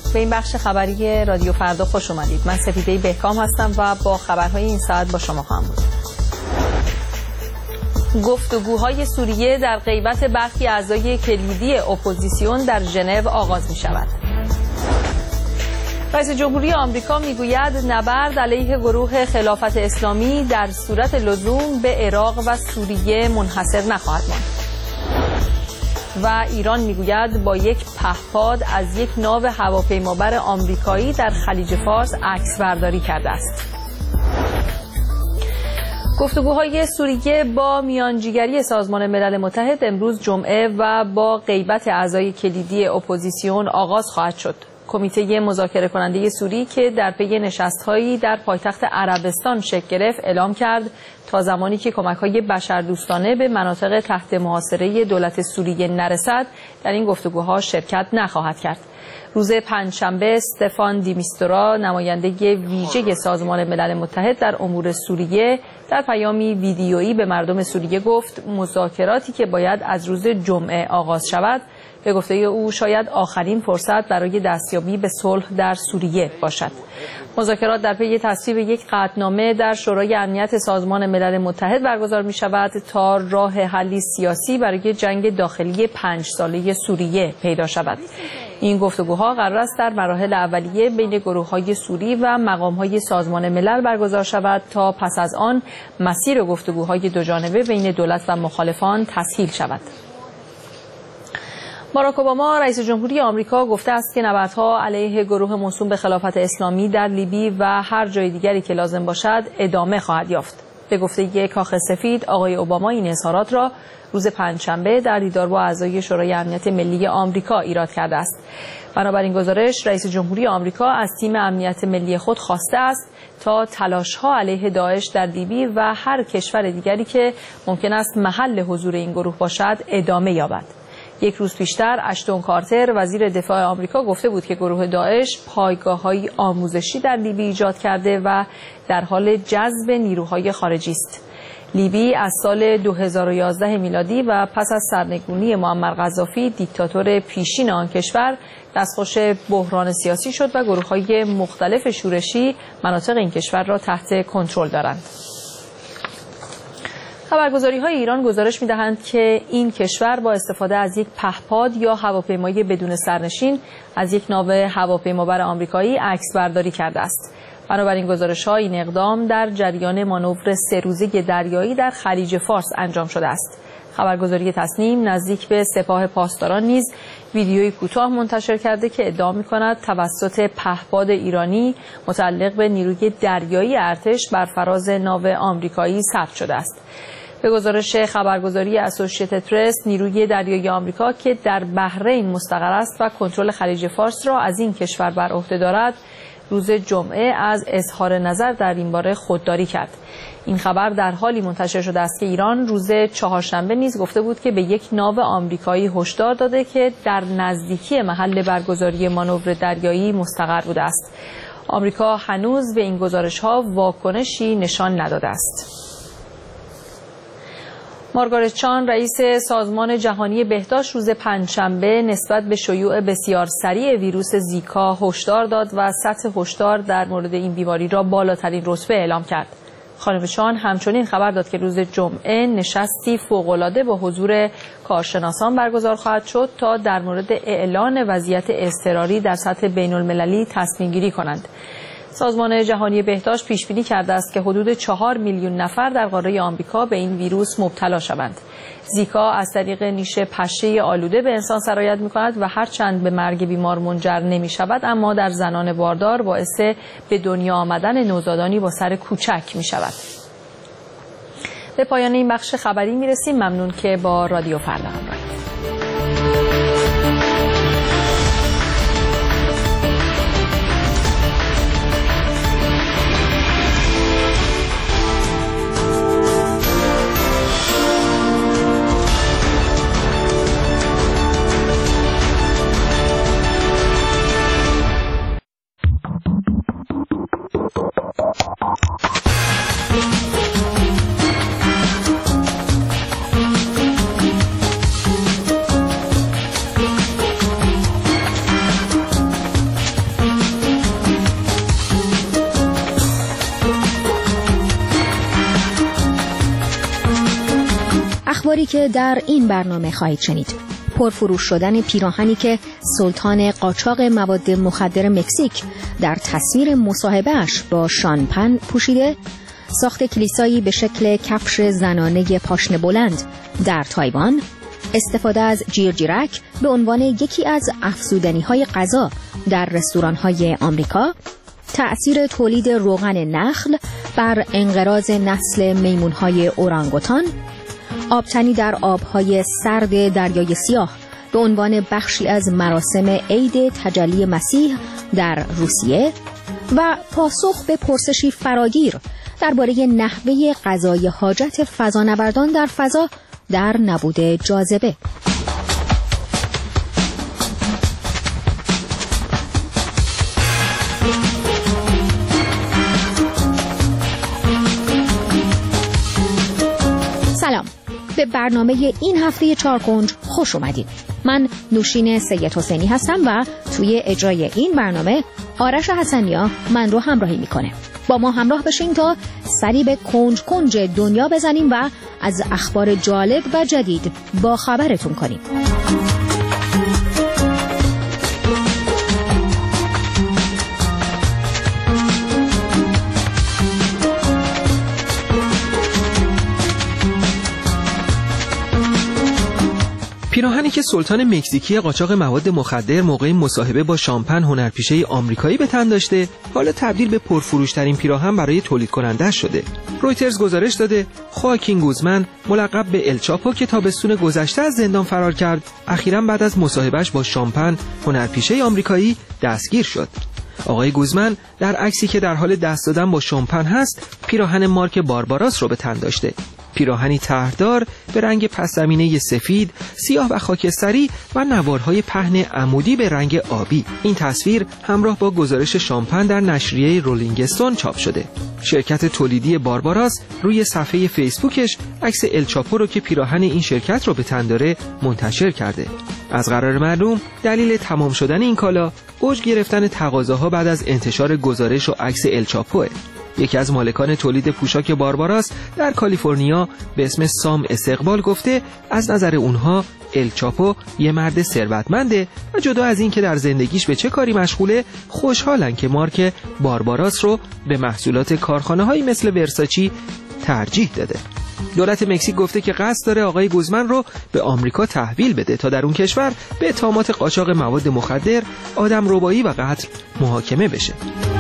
به این بخش خبری رادیو فردا خوش اومدید. من سپیده بهکام هستم و با خبرهای این ساعت با شما خواهم بود. گفتگوهای سوریه در غیبت برخی اعضای کلیدی اپوزیسیون در ژنو آغاز می شود. رئیس جمهوری آمریکا میگوید نبرد علیه گروه خلافت اسلامی در صورت لزوم به عراق و سوریه منحصر نخواهد ماند. و ایران میگوید با یک پهپاد از یک ناو هواپیمابر آمریکایی در خلیج فارس عکس برداری کرده است. گفتگوهای سوریه با میانجیگری سازمان ملل متحد امروز جمعه و با غیبت اعضای کلیدی اپوزیسیون آغاز خواهد شد. کمیته مذاکره کننده سوری که در پی نشست‌هایی در پایتخت عربستان شکل گرفت اعلام کرد تا زمانی که کمک‌های بشردوستانه به مناطق تحت محاصره دولت سوریه نرسد در این گفتگوها شرکت نخواهد کرد. روز پنجشنبه استفان دیمیستورا نماینده ویژه سازمان ملل متحد در امور سوریه در پیامی ویدیویی به مردم سوریه گفت مذاکراتی که باید از روز جمعه آغاز شود به گفته او شاید آخرین فرصت برای دستیابی به صلح در سوریه باشد. مذاکرات در پی تصویب یک قطعنامه در شورای امنیت سازمان ملل متحد برگزار می شود تا راه حلی سیاسی برای جنگ داخلی 5 ساله سوریه پیدا شود. این گفتگوها قرار است در مراحل اولیه بین گروه‌های سوری و مقام‌های سازمان ملل برگزار شود تا پس از آن مسیر گفتگوهای دوجانبه بین دولت و مخالفان تسهیل شود. باراک اوباما رئیس جمهوری آمریکا گفته است که نبردها علیه گروه موسوم به خلافت اسلامی در لیبی و هر جای دیگری که لازم باشد ادامه خواهد یافت. به گفته کاخ سفید آقای اوباما این اظهارات را روز پنجشنبه در دیدار با اعضای شورای امنیت ملی آمریکا ایراد کرده است. بنابراین گزارش رئیس جمهوری آمریکا از تیم امنیت ملی خود خواسته است تا تلاش‌ها علیه داعش در لیبی و هر کشور دیگری که ممکن است محل حضور این گروه باشد ادامه یابد. یک روز پیشتر اشتون کارتر وزیر دفاع آمریکا گفته بود که گروه داعش پایگاه‌های آموزشی در لیبی ایجاد کرده و در حال جذب نیروهای خارجی است. لیبی از سال 2011 میلادی و پس از سرنگونی معمر قذافی دیکتاتور پیشین آن کشور دستخوش بحران سیاسی شد و گروه‌های مختلف شورشی مناطق این کشور را تحت کنترل دارند. خبرگزاری‌های ایران گزارش می‌دهند که این کشور با استفاده از یک پهپاد یا هواپیمای بدون سرنشین از یک ناو هواپیمابر آمریکایی عکس برداری کرده است. بنابراین گزارش‌ها این اقدام در جریان مانور 3 روزه دریایی در خلیج فارس انجام شده است. خبرگزاری تصنیم نزدیک به سپاه پاسداران نیز ویدیویی کوتاه منتشر کرده که ادعا می‌کند توسط پهپاد ایرانی متعلق به نیروی دریایی ارتش بر فراز ناو آمریکایی ثبت شده است. به گزارش خبرگزاری اسوسییتد پرس نیروی دریایی آمریکا که در بحرین مستقر است و کنترل خلیج فارس را از این کشور بر عهده دارد روز جمعه از اظهار نظر در این باره خودداری کرد. این خبر در حالی منتشر شده است که ایران روز چهارشنبه نیز گفته بود که به یک ناو آمریکایی هشدار داده که در نزدیکی محل برگزاری مانور دریایی مستقر بوده است. آمریکا هنوز به این گزارش‌ها واکنشی نشان نداده است. مارگارت چان رئیس سازمان جهانی بهداشت روز پنجشنبه نسبت به شیوع بسیار سریع ویروس زیکا هشدار داد و سطح هشدار در مورد این بیماری را بالاترین رتبه اعلام کرد. خانم چان همچنین خبر داد که روز جمعه نشستی فوق‌العاده با حضور کارشناسان برگزار خواهد شد تا در مورد اعلان وضعیت اضطراری در سطح بین‌المللی تصمیم گیری کنند. سازمان جهانی بهداشت پیش بینی کرده است که حدود 4 میلیون نفر در قاره آمریکا به این ویروس مبتلا شوند. زیکا از طریق نیش پشه آلوده به انسان سرایت می‌کند و هرچند به مرگ بیمار منجر نمی‌شود اما در زنان باردار باعث به دنیا آمدن نوزادانی با سر کوچک می‌شود. به پایان این بخش خبری می‌رسیم. ممنون که با رادیو فردا همراهید. اخباری که در این برنامه خواهید شنید: پرفروش شدن پیراهنی که سلطان قاچاق مواد مخدر مکزیک در تصویر مصاحبه‌اش با شان پن پوشیده، ساخت کلیسایی به شکل کفش زنانه پاشنه بلند در تایوان، استفاده از جیرجیرک به عنوان یکی از افزودنی‌های غذا در رستوران‌های آمریکا، تأثیر تولید روغن نخل بر انقراض نسل میمون‌های اورانگوتان، آبتنی در آب‌های سرد دریای سیاه به عنوان بخشی از مراسم عید تجلی مسیح در روسیه و پاسخ به پرسشی فراگیر درباره نحوه قضای حاجت فضانوردان در فضا در نبود جاذبه. سلام، به برنامه این هفته چارکنج خوش اومدید. من نوشین سید حسینی هستم و توی اجرای این برنامه آرش حسنیا من رو همراهی میکنه. با ما همراه بشین تا سری به کنج کنج دنیا بزنیم و از اخبار جالب و جدید با خبرتون کنیم. پیراهنی که سلطان مکزیکی قاچاق مواد مخدر موقع مصاحبه با شان پن هنرپیشه آمریکایی به تن داشته، حالا تبدیل به پرفروشترین پیراهن برای تولید کننده شده. رویترز گزارش داده خواکین گوزمن، ملقب به الچاپو که تابستون گذشته از زندان فرار کرد، اخیراً بعد از مصاحبهش با شان پن هنرپیشه آمریکایی دستگیر شد. آقای گوزمن در عکسی که در حال دست دادن با شان پن هست، پیراهن مارک بارباراس رو به تن داشته. پیراهنی طرحدار به رنگ پس‌زمینه سفید، سیاه و خاکستری و نوارهای پهن عمودی به رنگ آبی. این تصویر همراه با گزارش شان پن در نشریه رولینگ استون چاپ شده. شرکت تولیدی بارباراس روی صفحه فیسبوکش عکس الچاپو رو که پیراهن این شرکت رو به تن داره منتشر کرده. از قرار معلوم دلیل تمام شدن این کالا اوج گرفتن تقاضاها بعد از انتشار گزارش و عکس الچاپوه. یکی از مالکان تولید پوشاک بارباراس در کالیفرنیا به اسم سام استقبال گفته از نظر اونها الچاپو یه مرد ثروتمنده و جدا از این که در زندگیش به چه کاری مشغوله، خوشحالن که مارک بارباراس رو به محصولات کارخانه‌هایی مثل ورساچی ترجیح داده. دولت مکزیک گفته که قصد داره آقای گوزمن رو به آمریکا تحویل بده تا در اون کشور به اتهامات قاچاق مواد مخدر، آدمربایی و قتل محاکمه بشه.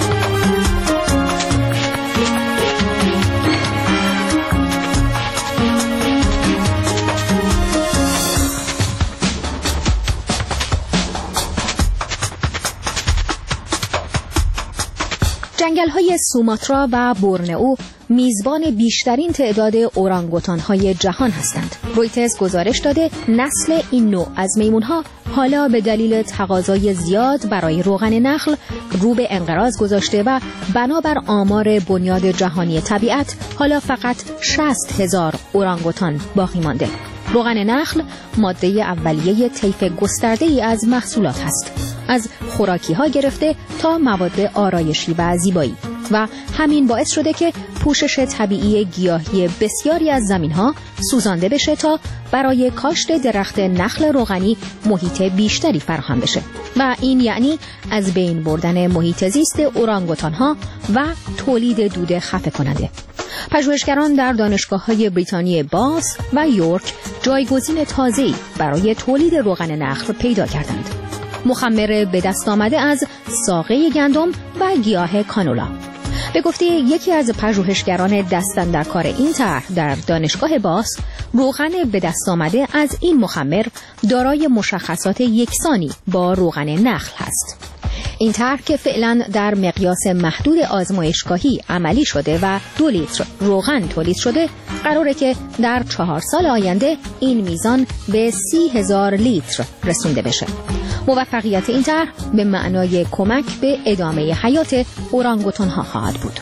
جنگل‌های سوماترا و بورنئو میزبان بیشترین تعداد اورانگوتان‌های جهان هستند. رویترز گزارش داده نسل این نوع از میمون‌ها حالا به دلیل تقاضای زیاد برای روغن نخل رو به انقراض گذاشته و بنابر آمار بنیاد جهانی طبیعت حالا فقط 60,000 اورانگوتان باقی مانده. روغن نخل ماده اولیه طیف گسترده‌ای از محصولات است، از خوراکی‌ها گرفته تا مواد آرایشی و زیبایی، و همین باعث شده که پوشش طبیعی گیاهی بسیاری از زمین‌ها سوزانده بشه تا برای کاشت درخت نخل روغنی محیط بیشتری فراهم بشه و این یعنی از بین بردن محیط زیست اورانگوتان‌ها و تولید دود خفه کننده. پژوهشگران در دانشگاه‌های بریتانیای باث و یورک جایگزین تازه‌ای برای تولید روغن نخل پیدا کردند. مخمر به دست آمده از ساقه گندم و گیاه کانولا. به گفته یکی از پژوهشگران دستن در کار این طرح در دانشگاه باث، روغن به دست آمده از این مخمر دارای مشخصات یکسانی با روغن نخل هست. این طرح که فعلا در مقیاس محدود آزمایشگاهی عملی شده و 2 لیتر روغن تولید شده، قراره که در 4 سال آینده این میزان به 30,000 لیتر رسونده بشه. موفقیت این طرح به معنای کمک به ادامه حیات اورانگوتان‌ها خواهد بود.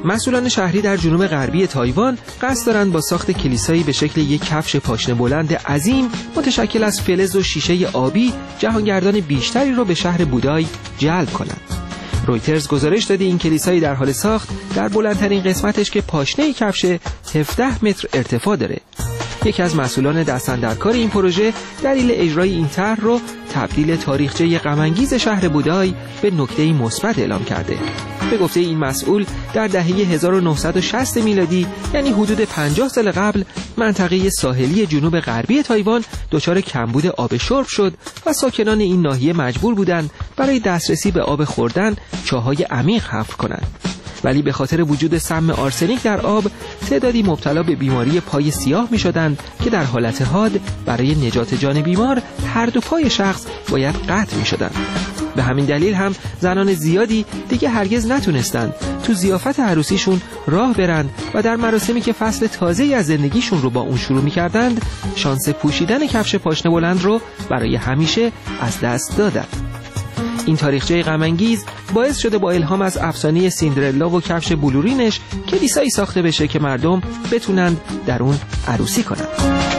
مسئولان شهری در جنوب غربی تایوان قصد دارند با ساخت کلیسایی به شکل یک کفش پاشنه بلند عظیم متشکل از فلز و شیشه آبی جهانگردان بیشتری را به شهر بودای جلب کنند. رویترز گزارش داده این کلیسایی در حال ساخت در بلندترین قسمتش که پاشنه کفش 17 متر ارتفاع داره. یکی از مسئولان دستاندرکار این پروژه دلیل اجرای این طرح رو تبدیل تاریخچه غم‌انگیز شهر بودای به نکته‌ای مثبت اعلام کرده. به گفته این مسئول در دهه 1960 میلادی یعنی حدود 50 سال قبل منطقه ساحلی جنوب غربی تایوان دچار کمبود آب شرب شد و ساکنان این ناحیه مجبور بودند برای دسترسی به آب خوردن چاهای عمیق حفر کنند. ولی به خاطر وجود سم آرسنیک در آب تعدادی مبتلا به بیماری پای سیاه می شدند که در حالت حاد برای نجات جان بیمار هر دو پای شخص باید قطع می شدند. به همین دلیل هم زنان زیادی دیگه هرگز نتونستند تو ضیافت عروسیشون راه برند و در مراسمی که فصل تازه‌ای از زندگیشون رو با اون شروع می‌کردند شانس پوشیدن کفش پاشنه بلند رو برای همیشه از دست دادند. این تاریخچه غم‌انگیز باعث شده با الهام از افسانه سیندرلا و کفش بلورینش کلیسایی ساخته بشه که مردم بتونند در اون عروسی کنند.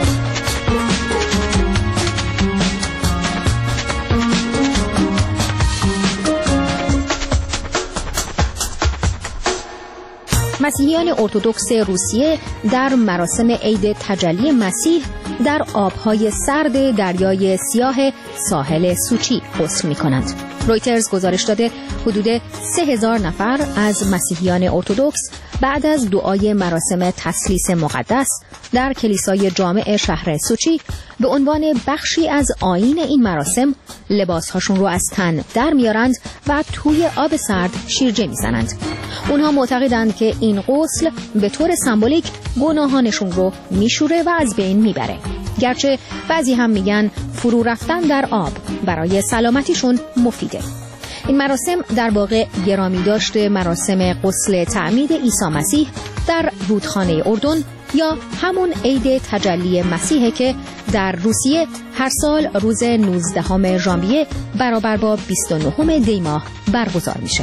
مسیحیان ارتدوکس روسیه در مراسم عید تجلی مسیح در آبهای سرد دریای سیاه ساحل سوچی غسل می‌کنند. رویترز گزارش داده حدود 3000 نفر از مسیحیان ارتدوکس بعد از دعای مراسم تثلیث مقدس در کلیسای جامع شهر سوچی به عنوان بخشی از آیین این مراسم لباسهاشون رو از تن در میارند و توی آب سرد شیرجه میزنند. اونها معتقدند که این غسل به طور سمبولیک گناهانشون رو میشوره و از بین میبره. گرچه بعضی هم میگن فرو رفتن در آب برای سلامتیشون مفیده. این مراسم در واقع گرامی داشته مراسم غسل تعمید عیسی مسیح در رودخانه اردن یا همون عید تجلی مسیحه که در روسیه هر سال روز 19 ژانویه برابر با 29 دی ماه برگزار میشه.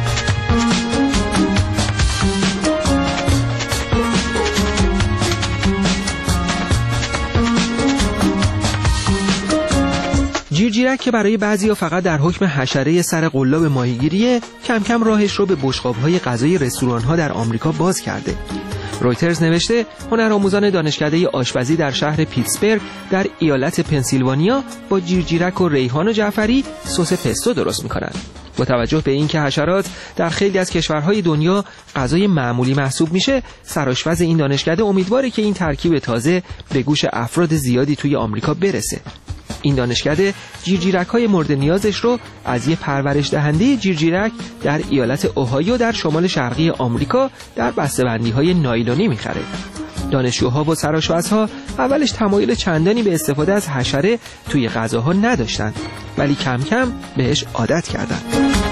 جیرجیرک که برای بعضیا فقط در حکم حشره سر قلاب ماهیگیریه کم کم راهش رو به بشقاب‌های غذایی رستوران‌ها در آمریکا باز کرده. رویترز نوشته هنرآموزان دانشکده آشپزی در شهر پیتسبرگ در ایالت پنسیلوانیا با جیرجیرک و ریحان و جعفری سس پستو درست می‌کنند. با توجه به اینکه حشرات در خیلی از کشورهای دنیا غذای معمولی محسوب میشه، سرآشپز این دانشکده امیدواره که این ترکیب تازه به گوش افراد زیادی توی آمریکا برسه. این دانشکده جیرجیرک‌های مورد نیازش رو از یه پرورش دهنده جیرجیرک در ایالت اوهایو در شمال شرقی آمریکا در بسته‌بندی‌های نایلونی می‌خره. دانشجوها و سرآشپزها اولش تمایل چندانی به استفاده از حشره توی غذاها نداشتند، ولی کم کم بهش عادت کردند.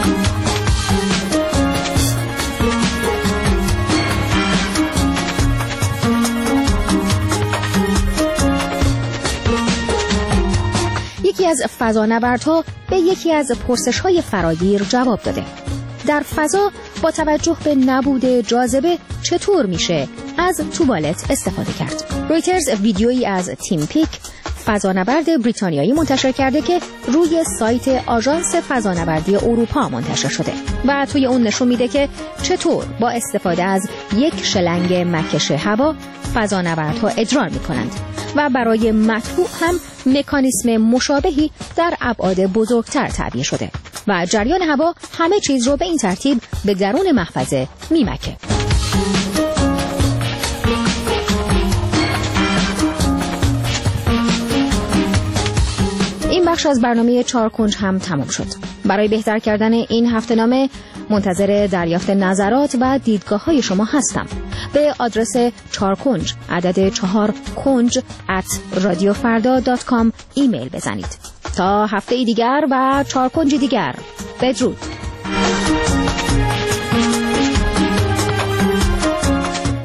یکی از فضانوردها به یکی از پرسش‌های فراگیر جواب داده. در فضا با توجه به نبود جاذبه چطور میشه از توالت استفاده کرد؟ رویترز ویدیویی از تیم پیک فضانورد بریتانیایی منتشر کرده که روی سایت آژانس فضانوردی اروپا منتشر شده و توی اون نشون میده که چطور با استفاده از یک شلنگ مکش هوا فضانوردها ادرار میکنند و برای مطبوع هم مکانیسم مشابهی در ابعاد بزرگتر تعبیه شده و جریان هوا همه چیز رو به این ترتیب به درون محفظه میمکه. این بخش از برنامه 4 کنج هم تمام شد. برای بهتر کردن این هفته‌نامه منتظر دریافت نظرات و دیدگاه‌های شما هستم. به آدرس 4 کنج عدد 4 کنج @radiofarda.com ایمیل بزنید. تا هفته دیگر و 4 کنج دیگر، بدرود.